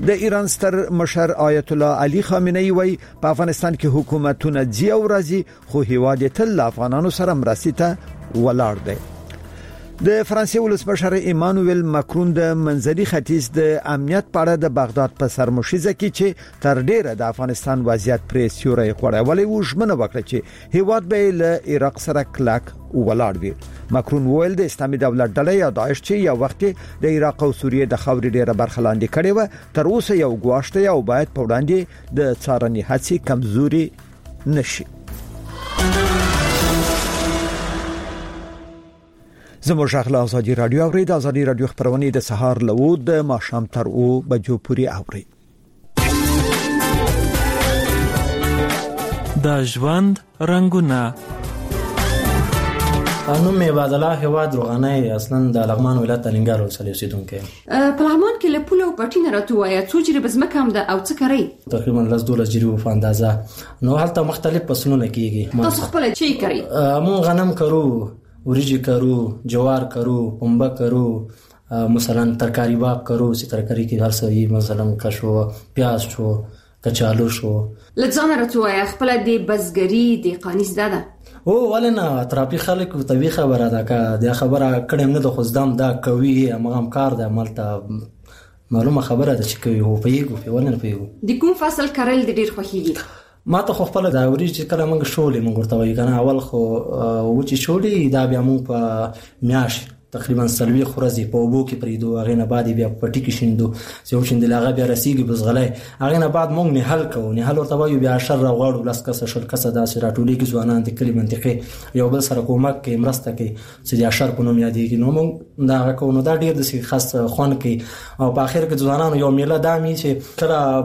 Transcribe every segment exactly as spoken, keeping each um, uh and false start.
د ایران ستر مشر آیت الله علي خامنه‌ای وایي په افغانستان کې حکومتونه ځي او راځي خو هیواد تل افغانانو سره مرستې ته ولاړ دی. د فرانسې ولسمشر ایمانوئل ماکرون د منځني ختیځ د امنیت په اړه د بغداد په سرمشیزه کې چې تر ډیره د افغانستان وضعیت پرې سیوري خوړی ولې وژمنه وکړه چې هیواد به له عراق سره کلک ولاړ وي. ماکرون وویل د اسلامي دولت ډله یا داعش چې یو وخت د عراق او سوریې د خاورې ډیره برخه لاندې کړې و تر اوسه یو ګواښ دی او باید په وړاندې د څارنې هڅې کمزوري نشي. زموږ غږ له ازادي رادیو او د ازادي رادیو خبرونه د سهار له د ماښام تر او بجو پورې اوري. د ژوند رنگونه انو می بادله هواد روغانه اصلا د لغمان ولایت تلنګار وسلې اوسیدونکو په لغمان کې له پوله او پټینه راتوي څو جری بزمکه هم د او څه کوي تقریبا لس دولس جری و فاندازه نو هلته مختلف فصلونه کیږي. تاسو خپل چی کوي؟ مون غنم کرو، وریجی کرو، جوار کرو، پنبه کرو، مثلا ترکاری باب کرو، سی ترکاری کی هر څه مثلا کشو، پیاز شو، کچالو شو. لځان راتوي خپل د بزګری د قانیس داده او ولنه تراپی خلک او طبي خبره ده کا د خبره کړم نه د خوځدم دا کوي امغه کار ده مالته معلومه خبره ده چې کوي او پیګو په ولنه پیګو د کوم فصل کارل د ډیر خوخیږي ما ته خو خپل دا وريج کله موږ شولې موږ ورته وایو کنه اول خو و چې شولې دا بیا موږ په میاش تقریبا سلوي خورزي په وبو کې پریدو هغه نه بعد بیا پټی کې شیندو چې شیندل هغه بیا رسیږي بزغلای هغه نه بعد موږ نه حل کوو نه حل ورته وایو بیا شر غواړو لاس کسه شل کسه دا سره ټولي کې ځوانان د کلی منطقه یو بل سره کومک کې مرسته کوي چې د اشر په نوم یادېږي نو موږ دا کوو نو دا ډیر د خاص خون کې او په اخر کې ځوانان یو میله دامي چې کله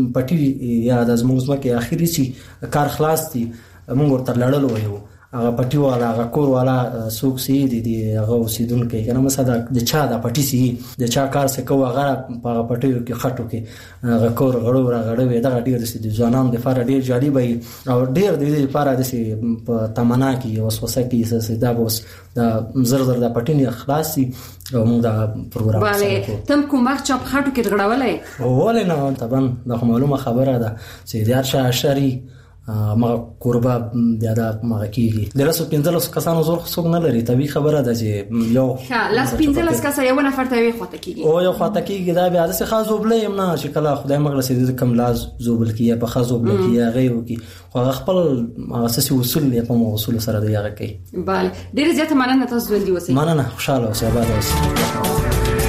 پټی یا د زموږ مکه اخیری سي کار خلاص دي موږ ورته لړل وایو هغه پټي والا هغه کور والا سوق سي دي دي هغه اوسیدونکو کنه مثلا د چا د پټي سي د چا کار څه کوه هغه په پټيو کې خټو کې هغه کور غړو را غړو دغه ډیر د ځوانانو د فار ډیر جالي وي او ډیر د دې لپاره د سي په تمنا کې وسوسه کې څه دا بوس د زر زر د پټي نه خلاصي او موږ دا پروګرام bale تم کوم وخت چاپ خټو کې غړولې ولې نه طبعا د معلومه خبره ده چې د ارشا شری ما قربا دا ما کیږي د رسو پنځلس کسانو زور خصوص نه لري طبي خبره ده چې یو ښه لاس پنځلس کس یو نفر ته وي خواته کیږي او یو خواته کیږي دا بیا د خاص وبلې نه چې کله خدای مغرسي د کم لاز زوبل کیه په خاص وبل کیه غيو کی خو خپل اساسي اصول یې په اصول سره دی هغه کوي. bale ډیر زیات مننه تاسو ژوندۍ اوسئ. مننه خوشاله اوسئ. آباد اوسئ.